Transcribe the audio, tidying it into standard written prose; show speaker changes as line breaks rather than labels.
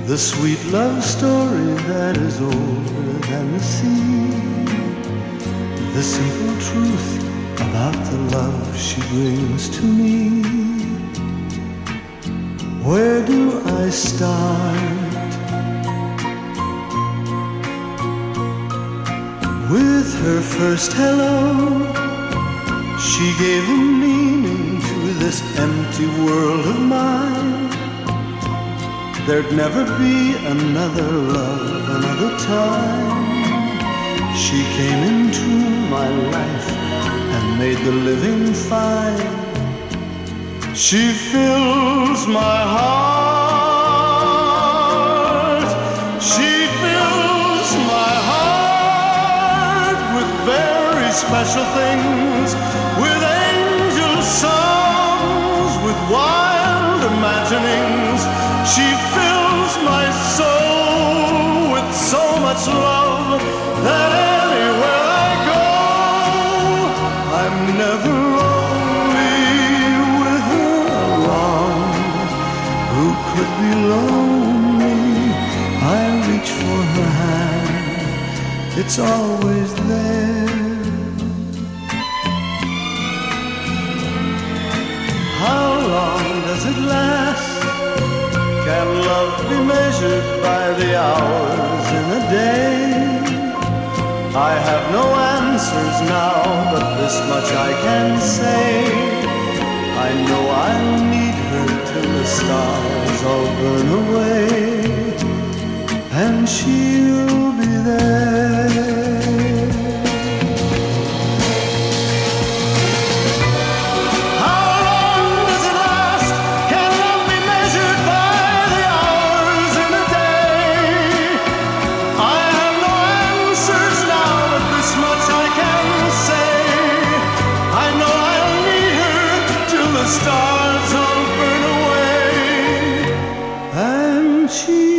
the sweet love story that is older than the sea, the simple truth about the love she brings to me. Where do I start? With her first hello, she gave a meaning to this empty world of mine. There'd never be another love, another time. She came into my life and made the living fine. She fills my heart. She fills my heart with very special things, with angel songs, with wild imaginings. She fills my soul with so much love that anywhere I go, I'm never lonely with her around. Who could be lonely? I reach for her hand, it's always there. How long does it last? Can love be measured by the hours in a day? I have no answers now, but this much I can say. I know I'll need her till the stars all burn away, and she'll be there. Stars all burn away, and she